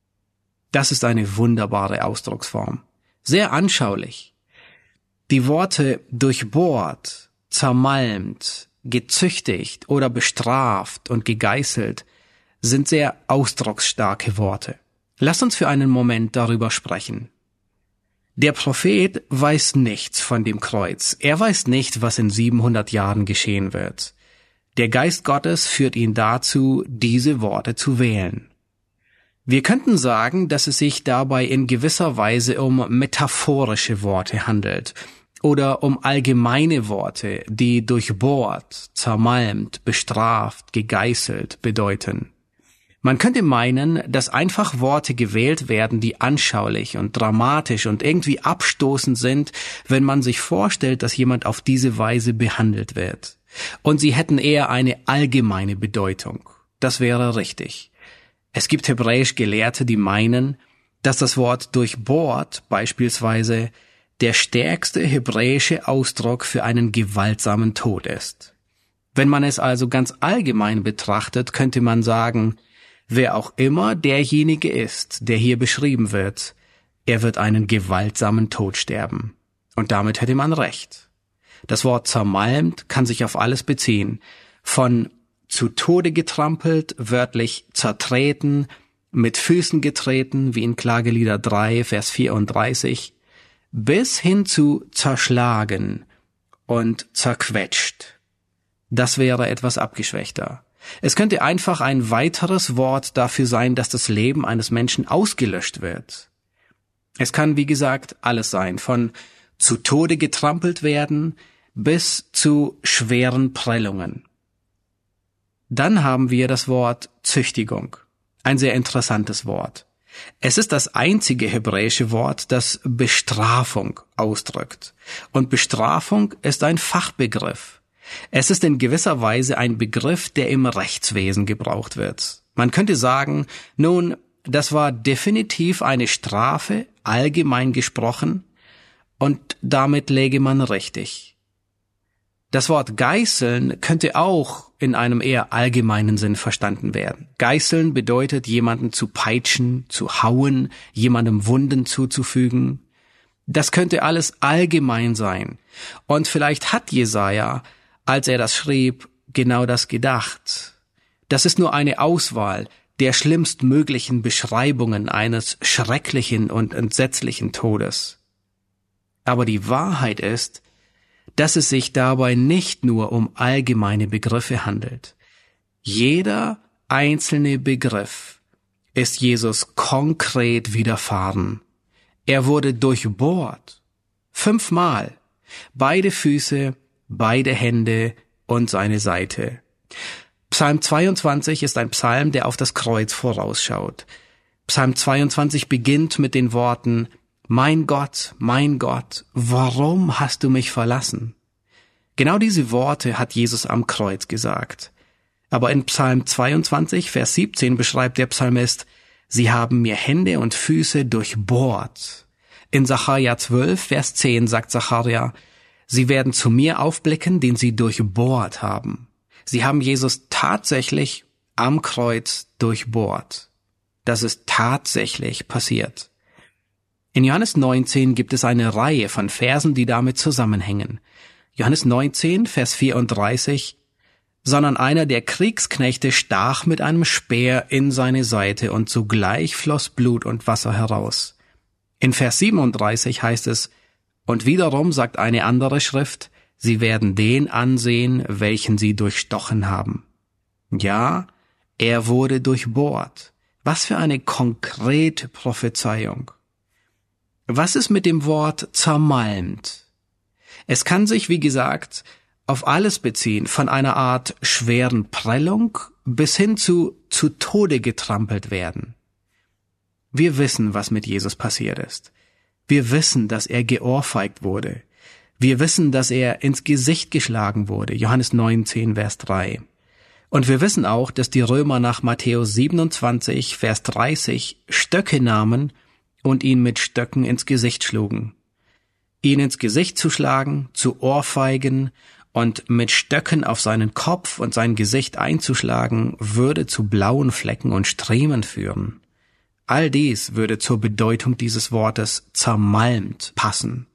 Das ist eine wunderbare Ausdrucksform. Sehr anschaulich. Die Worte durchbohrt, zermalmt, gezüchtigt oder bestraft und gegeißelt sind sehr ausdrucksstarke Worte. Lasst uns für einen Moment darüber sprechen. Der Prophet weiß nichts von dem Kreuz. Er weiß nicht, was in 700 Jahren geschehen wird. Der Geist Gottes führt ihn dazu, diese Worte zu wählen. Wir könnten sagen, dass es sich dabei in gewisser Weise um metaphorische Worte handelt oder um allgemeine Worte, die durchbohrt, zermalmt, bestraft, gegeißelt bedeuten. Man könnte meinen, dass einfach Worte gewählt werden, die anschaulich und dramatisch und irgendwie abstoßend sind, wenn man sich vorstellt, dass jemand auf diese Weise behandelt wird. Und sie hätten eher eine allgemeine Bedeutung. Das wäre richtig. Es gibt hebräisch Gelehrte, die meinen, dass das Wort durchbohrt beispielsweise der stärkste hebräische Ausdruck für einen gewaltsamen Tod ist. Wenn man es also ganz allgemein betrachtet, könnte man sagen, wer auch immer derjenige ist, der hier beschrieben wird, er wird einen gewaltsamen Tod sterben. Und damit hätte man recht. Das Wort zermalmt kann sich auf alles beziehen. Von zu Tode getrampelt, wörtlich zertreten, mit Füßen getreten, wie in Klagelieder 3, Vers 34, bis hin zu zerschlagen und zerquetscht. Das wäre etwas abgeschwächter. Es könnte einfach ein weiteres Wort dafür sein, dass das Leben eines Menschen ausgelöscht wird. Es kann, wie gesagt, alles sein, von zu Tode getrampelt werden bis zu schweren Prellungen. Dann haben wir das Wort Züchtigung. Ein sehr interessantes Wort. Es ist das einzige hebräische Wort, das Bestrafung ausdrückt. Und Bestrafung ist ein Fachbegriff. Es ist in gewisser Weise ein Begriff, der im Rechtswesen gebraucht wird. Man könnte sagen, nun, das war definitiv eine Strafe, allgemein gesprochen, und damit läge man richtig. Das Wort geißeln könnte auch in einem eher allgemeinen Sinn verstanden werden. Geißeln bedeutet, jemanden zu peitschen, zu hauen, jemandem Wunden zuzufügen. Das könnte alles allgemein sein. Und vielleicht hat Jesaja, als er das schrieb, genau das gedacht. Das ist nur eine Auswahl der schlimmstmöglichen Beschreibungen eines schrecklichen und entsetzlichen Todes. Aber die Wahrheit ist, dass es sich dabei nicht nur um allgemeine Begriffe handelt. Jeder einzelne Begriff ist Jesus konkret widerfahren. Er wurde durchbohrt. 5-mal. Beide Füße, beide Hände und seine Seite. Psalm 22 ist ein Psalm, der auf das Kreuz vorausschaut. Psalm 22 beginnt mit den Worten: mein Gott, warum hast du mich verlassen? Genau diese Worte hat Jesus am Kreuz gesagt. Aber in Psalm 22, Vers 17 beschreibt der Psalmist: sie haben mir Hände und Füße durchbohrt. In Sacharja 12, Vers 10 sagt Sacharja: sie werden zu mir aufblicken, den sie durchbohrt haben. Sie haben Jesus tatsächlich am Kreuz durchbohrt. Das ist tatsächlich passiert. In Johannes 19 gibt es eine Reihe von Versen, die damit zusammenhängen. Johannes 19, Vers 34, sondern einer der Kriegsknechte stach mit einem Speer in seine Seite und sogleich floss Blut und Wasser heraus. In Vers 37 heißt es: und wiederum sagt eine andere Schrift, sie werden den ansehen, welchen sie durchstochen haben. Ja, er wurde durchbohrt. Was für eine konkrete Prophezeiung. Was ist mit dem Wort zermalmt? Es kann sich, wie gesagt, auf alles beziehen, von einer Art schweren Prellung bis hin zu Tode getrampelt werden. Wir wissen, was mit Jesus passiert ist. Wir wissen, dass er geohrfeigt wurde. Wir wissen, dass er ins Gesicht geschlagen wurde. Johannes 19, Vers 3. Und wir wissen auch, dass die Römer nach Matthäus 27, Vers 30 Stöcke nahmen und ihn mit Stöcken ins Gesicht schlugen. Ihn ins Gesicht zu schlagen, zu ohrfeigen und mit Stöcken auf seinen Kopf und sein Gesicht einzuschlagen, würde zu blauen Flecken und Striemen führen. All dies würde zur Bedeutung dieses Wortes zermalmt passen.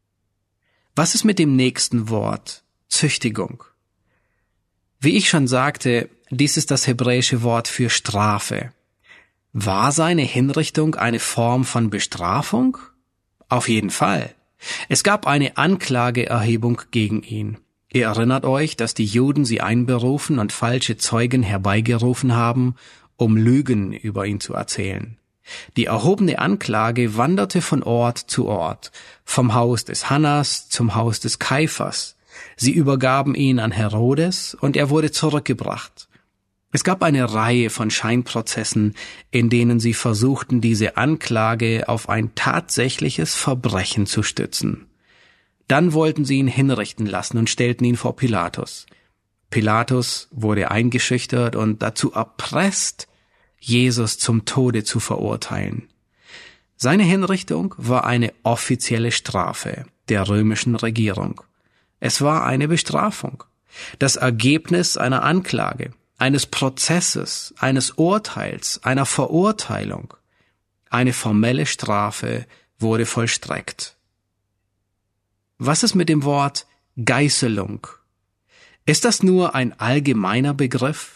Was ist mit dem nächsten Wort? Züchtigung. Wie ich schon sagte, dies ist das hebräische Wort für Strafe. War seine Hinrichtung eine Form von Bestrafung? Auf jeden Fall. Es gab eine Anklageerhebung gegen ihn. Ihr erinnert euch, dass die Juden sie einberufen und falsche Zeugen herbeigerufen haben, um Lügen über ihn zu erzählen. Die erhobene Anklage wanderte von Ort zu Ort, vom Haus des Hannas zum Haus des Kaiphas. Sie übergaben ihn an Herodes und er wurde zurückgebracht. Es gab eine Reihe von Scheinprozessen, in denen sie versuchten, diese Anklage auf ein tatsächliches Verbrechen zu stützen. Dann wollten sie ihn hinrichten lassen und stellten ihn vor Pilatus. Pilatus wurde eingeschüchtert und dazu erpresst, Jesus zum Tode zu verurteilen. Seine Hinrichtung war eine offizielle Strafe der römischen Regierung. Es war eine Bestrafung, das Ergebnis einer Anklage, eines Prozesses, eines Urteils, einer Verurteilung. Eine formelle Strafe wurde vollstreckt. Was ist mit dem Wort Geißelung? Ist das nur ein allgemeiner Begriff?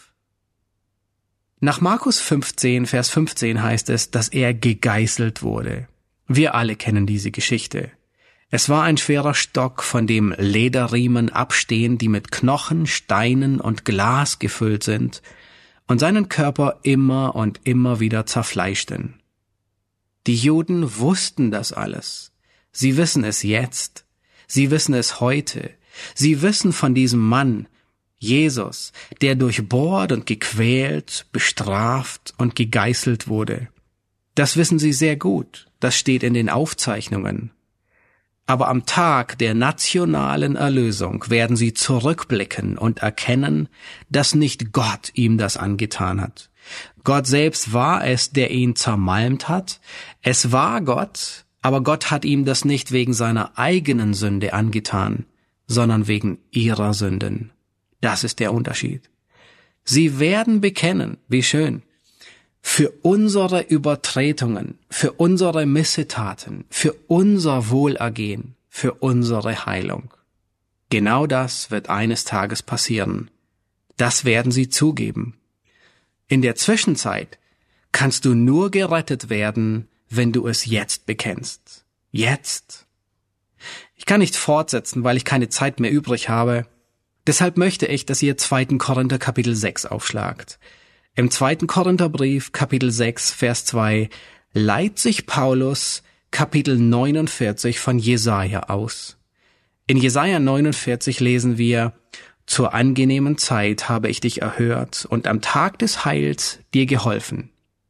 Nach Markus 15, Vers 15 heißt es, dass er gegeißelt wurde. Wir alle kennen diese Geschichte. Es war ein schwerer Stock, von dem Lederriemen abstehen, die mit Knochen, Steinen und Glas gefüllt sind und seinen Körper immer und immer wieder zerfleischten. Die Juden wussten das alles. Sie wissen es jetzt. Sie wissen es heute. Sie wissen von diesem Mann, Jesus, der durchbohrt und gequält, bestraft und gegeißelt wurde. Das wissen sie sehr gut. Das steht in den Aufzeichnungen. Aber am Tag der nationalen Erlösung werden sie zurückblicken und erkennen, dass nicht Gott ihm das angetan hat. Gott selbst war es, der ihn zermalmt hat. Es war Gott, aber Gott hat ihm das nicht wegen seiner eigenen Sünde angetan, sondern wegen ihrer Sünden. Das ist der Unterschied. Sie werden bekennen, wie schön, für unsere Übertretungen, für unsere Missetaten, für unser Wohlergehen, für unsere Heilung. Genau das wird eines Tages passieren. Das werden sie zugeben. In der Zwischenzeit kannst du nur gerettet werden, wenn du es jetzt bekennst. Jetzt. Ich kann nicht fortsetzen, weil ich keine Zeit mehr übrig habe. Deshalb möchte ich, dass ihr 2. Korinther Kapitel 6 aufschlagt. Im 2. Korintherbrief Kapitel 6, Vers 2 leiht sich Paulus Kapitel 49 von Jesaja aus. In Jesaja 49 lesen wir: Zur angenehmen Zeit habe ich dich erhört und am Tag des Heils dir geholfen.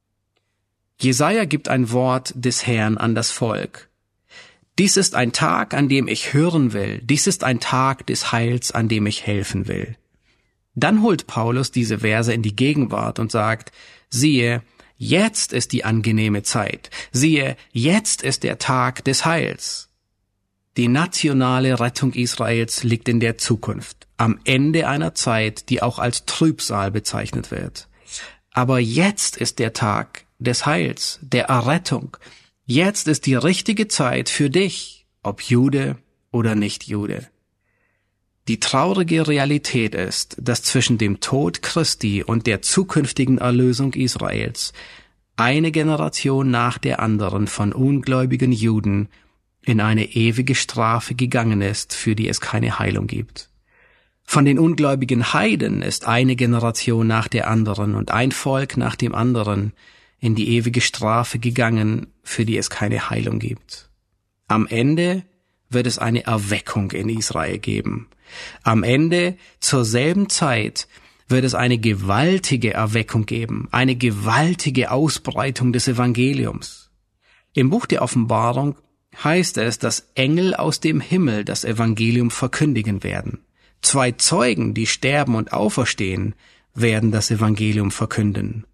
Jesaja gibt ein Wort des Herrn an das Volk. Dies ist ein Tag, an dem ich hören will. Dies ist ein Tag des Heils, an dem ich helfen will. Dann holt Paulus diese Verse in die Gegenwart und sagt: Siehe, jetzt ist die angenehme Zeit. Siehe, jetzt ist der Tag des Heils. Die nationale Rettung Israels liegt in der Zukunft, am Ende einer Zeit, die auch als Trübsal bezeichnet wird. Aber jetzt ist der Tag des Heils, der Errettung. Jetzt ist die richtige Zeit für dich, ob Jude oder nicht Jude. Die traurige Realität ist, dass zwischen dem Tod Christi und der zukünftigen Erlösung Israels eine Generation nach der anderen von ungläubigen Juden in eine ewige Strafe gegangen ist, für die es keine Heilung gibt. Von den ungläubigen Heiden ist eine Generation nach der anderen und ein Volk nach dem anderen in die ewige Strafe gegangen, für die es keine Heilung gibt. Am Ende wird es eine Erweckung in Israel geben. Am Ende, zur selben Zeit, wird es eine gewaltige Erweckung geben, eine gewaltige Ausbreitung des Evangeliums. Im Buch der Offenbarung heißt es, dass Engel aus dem Himmel das Evangelium verkündigen werden. 2 Zeugen, die sterben und auferstehen, werden das Evangelium verkünden.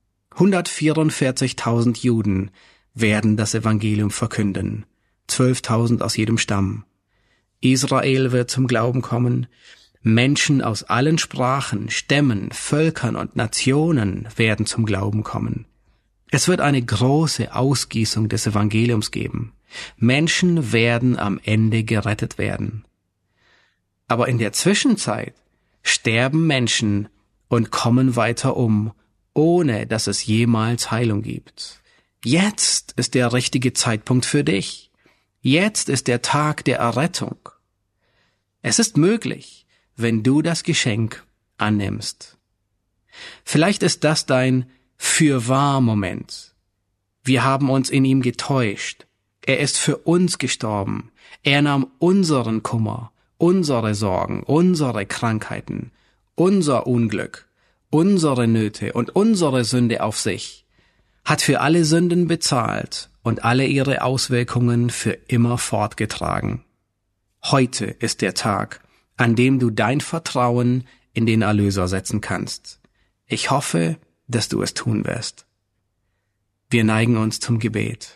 144.000 Juden werden das Evangelium verkünden. 12.000 aus jedem Stamm. Israel wird zum Glauben kommen. Menschen aus allen Sprachen, Stämmen, Völkern und Nationen werden zum Glauben kommen. Es wird eine große Ausgießung des Evangeliums geben. Menschen werden am Ende gerettet werden. Aber in der Zwischenzeit sterben Menschen und kommen weiter um, ohne dass es jemals Heilung gibt. Jetzt ist der richtige Zeitpunkt für dich. Jetzt ist der Tag der Errettung. Es ist möglich, wenn du das Geschenk annimmst. Vielleicht ist das dein Fürwahr-Moment. Wir haben uns in ihm getäuscht. Er ist für uns gestorben. Er nahm unseren Kummer, unsere Sorgen, unsere Krankheiten, unser Unglück, unsere Nöte und unsere Sünde auf sich, hat für alle Sünden bezahlt und alle ihre Auswirkungen für immer fortgetragen. Heute ist der Tag, an dem du dein Vertrauen in den Erlöser setzen kannst. Ich hoffe, dass du es tun wirst. Wir neigen uns zum Gebet.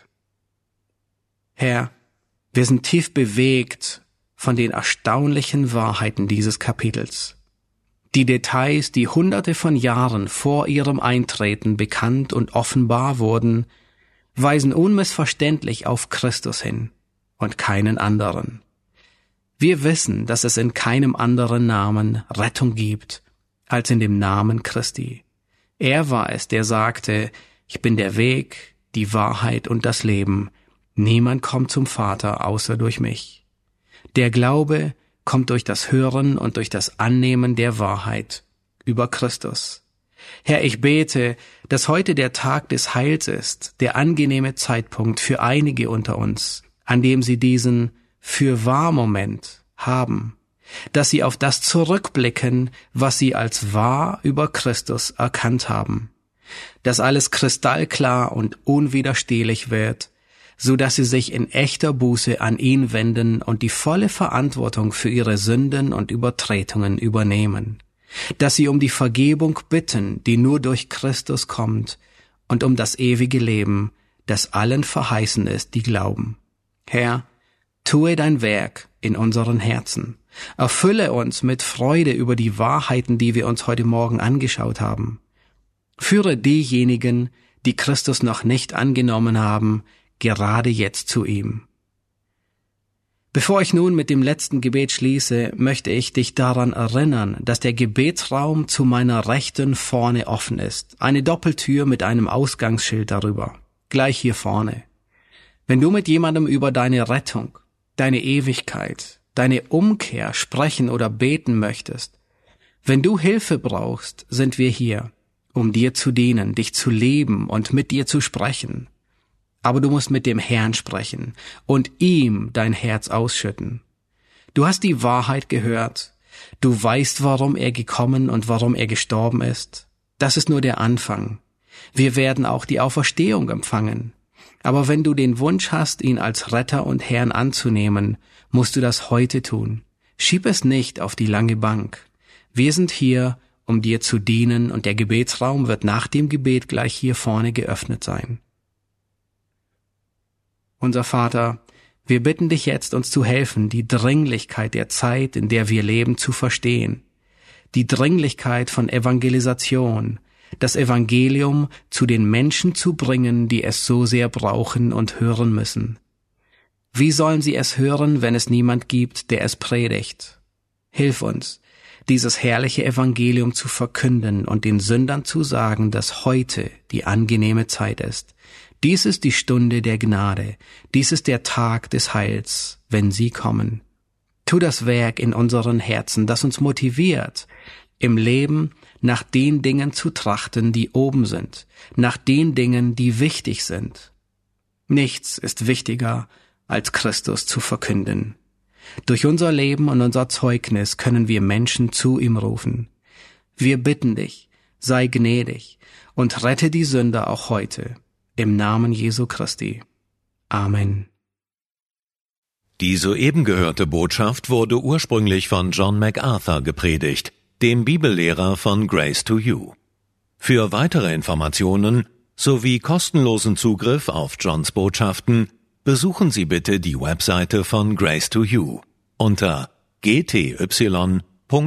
Herr, wir sind tief bewegt von den erstaunlichen Wahrheiten dieses Kapitels. Die Details, die Hunderte von Jahren vor ihrem Eintreten bekannt und offenbar wurden, weisen unmissverständlich auf Christus hin und keinen anderen. Wir wissen, dass es in keinem anderen Namen Rettung gibt, als in dem Namen Christi. Er war es, der sagte, ich bin der Weg, die Wahrheit und das Leben. Niemand kommt zum Vater außer durch mich. Der Glaube kommt durch das Hören und durch das Annehmen der Wahrheit über Christus. Herr, ich bete, dass heute der Tag des Heils ist, der angenehme Zeitpunkt für einige unter uns, an dem sie diesen Fürwahr-Moment haben, dass sie auf das zurückblicken, was sie als wahr über Christus erkannt haben, dass alles kristallklar und unwiderstehlich wird, so dass sie sich in echter Buße an ihn wenden und die volle Verantwortung für ihre Sünden und Übertretungen übernehmen, dass sie um die Vergebung bitten, die nur durch Christus kommt, und um das ewige Leben, das allen verheißen ist, die glauben. Herr, tue dein Werk in unseren Herzen. Erfülle uns mit Freude über die Wahrheiten, die wir uns heute Morgen angeschaut haben. Führe diejenigen, die Christus noch nicht angenommen haben, gerade jetzt zu ihm. Bevor ich nun mit dem letzten Gebet schließe, möchte ich dich daran erinnern, dass der Gebetsraum zu meiner Rechten vorne offen ist. Eine Doppeltür mit einem Ausgangsschild darüber. Gleich hier vorne. Wenn du mit jemandem über deine Rettung, deine Ewigkeit, deine Umkehr sprechen oder beten möchtest, wenn du Hilfe brauchst, sind wir hier, um dir zu dienen, dich zu lieben und mit dir zu sprechen. Aber du musst mit dem Herrn sprechen und ihm dein Herz ausschütten. Du hast die Wahrheit gehört. Du weißt, warum er gekommen und warum er gestorben ist. Das ist nur der Anfang. Wir werden auch die Auferstehung empfangen. Aber wenn du den Wunsch hast, ihn als Retter und Herrn anzunehmen, musst du das heute tun. Schieb es nicht auf die lange Bank. Wir sind hier, um dir zu dienen, und der Gebetsraum wird nach dem Gebet gleich hier vorne geöffnet sein. Unser Vater, wir bitten dich jetzt, uns zu helfen, die Dringlichkeit der Zeit, in der wir leben, zu verstehen. Die Dringlichkeit von Evangelisation, das Evangelium zu den Menschen zu bringen, die es so sehr brauchen und hören müssen. Wie sollen sie es hören, wenn es niemand gibt, der es predigt? Hilf uns, dieses herrliche Evangelium zu verkünden und den Sündern zu sagen, dass heute die angenehme Zeit ist. Dies ist die Stunde der Gnade. Dies ist der Tag des Heils, wenn sie kommen. Tu das Werk in unseren Herzen, das uns motiviert, im Leben nach den Dingen zu trachten, die oben sind, nach den Dingen, die wichtig sind. Nichts ist wichtiger, als Christus zu verkünden. Durch unser Leben und unser Zeugnis können wir Menschen zu ihm rufen. Wir bitten dich, sei gnädig und rette die Sünder auch heute. Im Namen Jesu Christi. Amen. Die soeben gehörte Botschaft wurde ursprünglich von John MacArthur gepredigt, dem Bibellehrer von Grace to You. Für weitere Informationen sowie kostenlosen Zugriff auf Johns Botschaften besuchen Sie bitte die Webseite von Grace to You unter gty.org.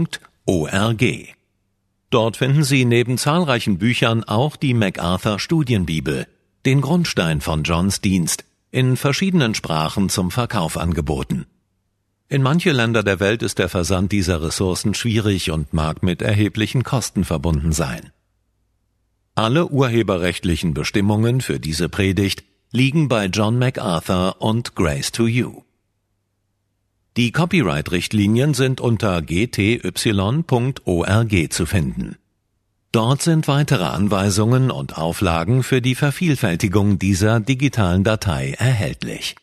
Dort finden Sie neben zahlreichen Büchern auch die MacArthur Studienbibel, den Grundstein von Johns Dienst, in verschiedenen Sprachen zum Verkauf angeboten. In manche Länder der Welt ist der Versand dieser Ressourcen schwierig und mag mit erheblichen Kosten verbunden sein. Alle urheberrechtlichen Bestimmungen für diese Predigt liegen bei John MacArthur und Grace to You. Die Copyright-Richtlinien sind unter gty.org zu finden. Dort sind weitere Anweisungen und Auflagen für die Vervielfältigung dieser digitalen Datei erhältlich.